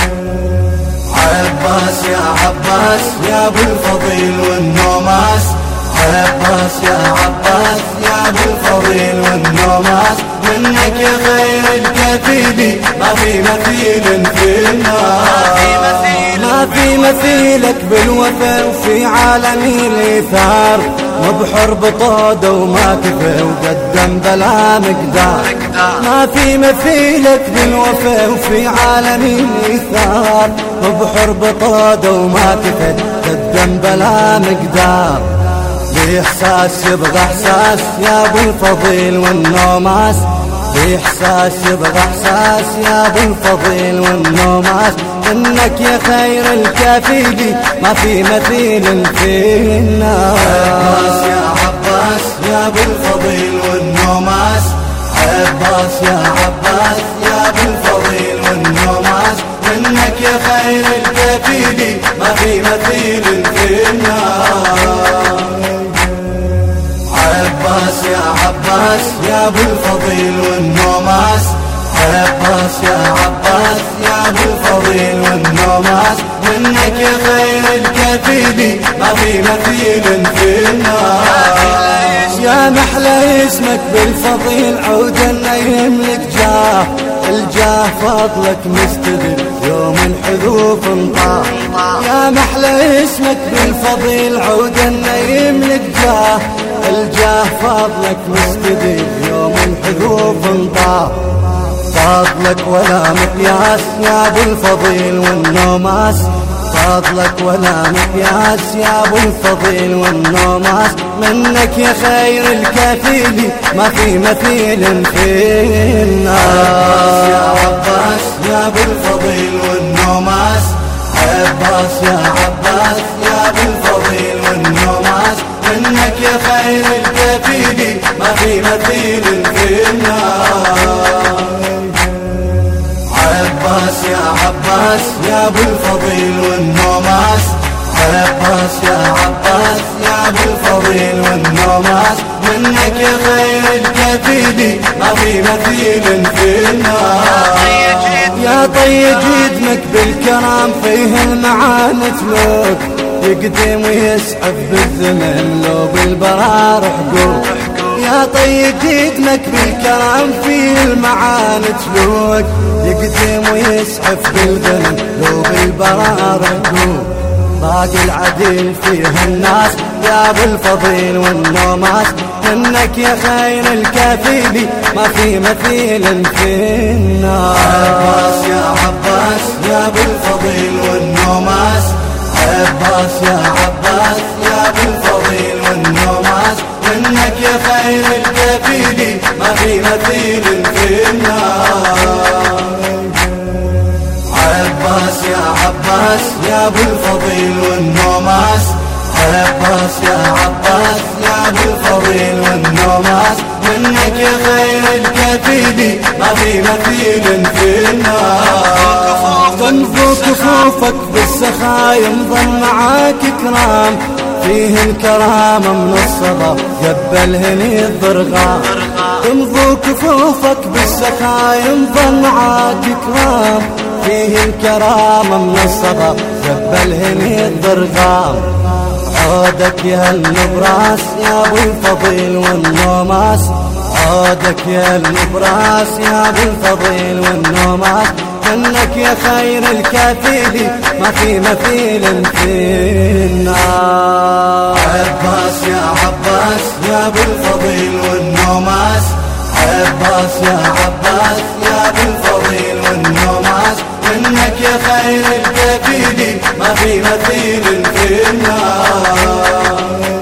عباس يا عباس يا ابو الفضيل والنوماس، عباس يا عباس يا ابو الفضيل والنوماس. منك يا خير الكفيل ما في مثيل في النار. ما في مثيلك بالوفا وفي عالم الايثار، وبحر بطوده وما كفى وقدم بلا مقدار. ما في مثيلك بالوفا وفي عالم الايثار، وبحر بطوده وما كفى قدم بلا مقدار. بإحساس يبغى إحساس يا أبو الفضيل والنوماس، بإحساس يبغى إحساس يا أبو الفضيل والنوماس. منك يا خير الكفيل ما في مثيل في النار. عباس يا عباس يا أبو الفضيل والنوماس، عباس يا عباس يا أبو الفضيل والنوماس. منك يا خير الكفيل ما في مثيل في النار. يا ابو الفضيل والنوماس، عباس يا عباس يا ابو الفضيل والنوماس، منك يا خير الكفيل ما في مثيل في الناس. يا محلى اسمك بالفضيل عودا يملك جاه، الجاه فضلك مستدل يوم الحذوف انطاه. يا محلى اسمك بالفضيل عودا يملك جاه، الجاه فضلك مستدل يوم الحذوف انطاه. فضلك ولا مقياس يا ابو الفضيل والنوماس، فضلك ولا مقياس يا ابو الفضيل والنوماس، منك يا خير الكفيل ما في مثيل في الناس. يا عباس يا ابو الفضيل والنوماس، عباس يا عباس يا ابو الفضيل والنوماس، منك يا خير الكفيل ما في مثيل في الناس. عباس يا عباس يا ابو الفضيل والنوماس، عباس يا عباس يا ابو الفضيل والنوماس، منك يا خير الكفيل ما في مثيل في الناس. يا طي جدمك بالكرام فيه المعاني تلوك، يقدم ويسحب بالزمن لو بالبرار حقوق. يا طي جدمك بالكرام فيه المعاني تلوك، يقدم ويسحب بالزمن لو بالبرار حقوق. باقي العدل فيه الناس يا ابو الفضيل والنوماس، منك يا خير الكفيل ما في مثيل في الناس. عباس يا عباس يا ابو الفضيل والنوماس، عباس يا عباس يا ابو الفضيل والنوماس، منك يا خير الكفيل ما في مثيل في الناس. عباس يا عباس يا ابو الفضيل والنوماس، عباس يا عباس يا ابو الفضيل والنوماس، منك يا خير الكفيل ما في مثيل في الناس. تنفو كفوفك بالسخاء ينضم معاك كرام، فيه الكرامة من الصبا جبل هني الضرغام. تنفو كفوفك بالسخاء ينضم معاك كرام، فيه الكرامة من الصبا جبل هني الضرغام. عودك يا النبراس يا ابو الفضيل والنوماس، عودك يا النبراس يا ابو الفضيل والنوماس، منك يا خير الكفيل ما في مثيل في الناس. عباس يا عباس يا ابو الفضيل والنوماس، عباس يا عباس يا ابو الفضيل والنوماس، منك يا خير الكفيل ما في مثيل في الناس.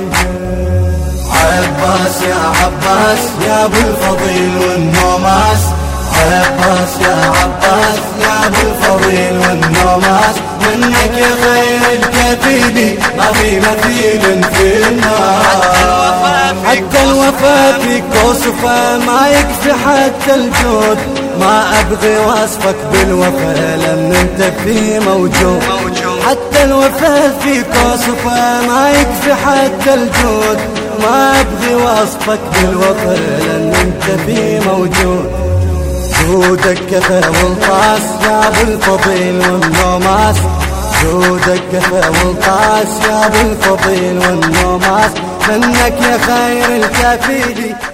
عباس يا عباس يا ابو الفضيل والنوماس، عباس يا عباس يا ابو الفضيل والنوماس، منك يا خير الكفيل ما في مثيل في الناس. حتى الوفا فيك وصفه ما يكفي حتى الجود، ما ابغي وصفك بالوفا لان انت فيه موجود. حتى الوفا فيك وصفه ما يكفي حتى الجود، ما ابغي وصفك بالوفا لان انت فيه موجود. جودك كفى والطاس يا ابو الفضيل والنوماس، جودك كفى والطاس يا ابو الفضيل والنوماس، منك يا خير الكفيل